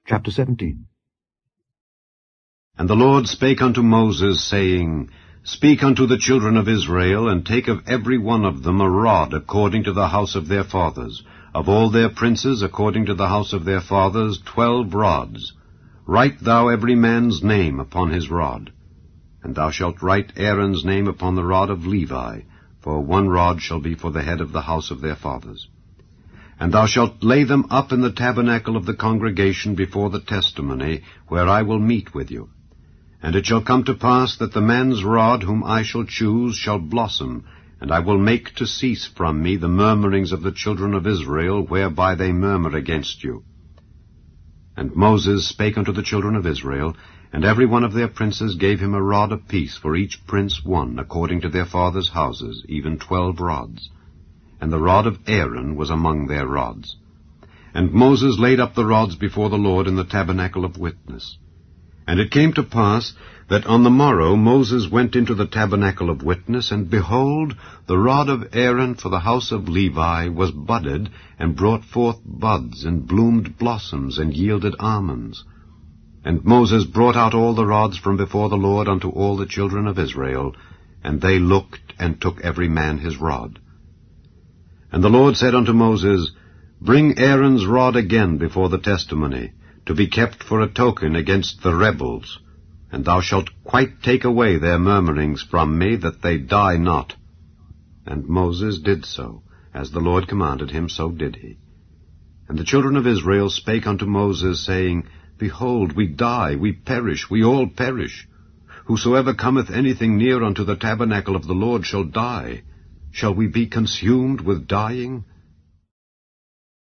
Chapter 17. And the Lord spake unto Moses, saying, Speak unto the children of Israel, and take of every one of them a rod according to the house of their fathers, of all their princes according to the house of their fathers 12 rods. Write thou every man's name upon his rod. And thou shalt write Aaron's name upon the rod of Levi, for 1 rod shall be for the head of the house of their fathers. And thou shalt lay them up in the tabernacle of the congregation before the testimony, where I will meet with you. And it shall come to pass that the man's rod whom I shall choose shall blossom, and I will make to cease from me the murmurings of the children of Israel, whereby they murmur against you. And Moses spake unto the children of Israel, and every one of their princes gave him a rod apiece, for each prince 1, according to their fathers' houses, even 12 rods. And the rod of Aaron was among their rods. And Moses laid up the rods before the Lord in the tabernacle of witness. And it came to pass that on the morrow Moses went into the tabernacle of witness, and behold, the rod of Aaron for the house of Levi was budded, and brought forth buds, and bloomed blossoms, and yielded almonds. And Moses brought out all the rods from before the Lord unto all the children of Israel, and they looked, and took every man his rod. And the Lord said unto Moses, Bring Aaron's rod again before the testimony, to be kept for a token against the rebels, and thou shalt quite take away their murmurings from me, that they die not. And Moses did so, as the Lord commanded him, so did he. And the children of Israel spake unto Moses, saying, Behold, we die, we perish, we all perish. Whosoever cometh anything near unto the tabernacle of the Lord shall die. Shall we be consumed with dying?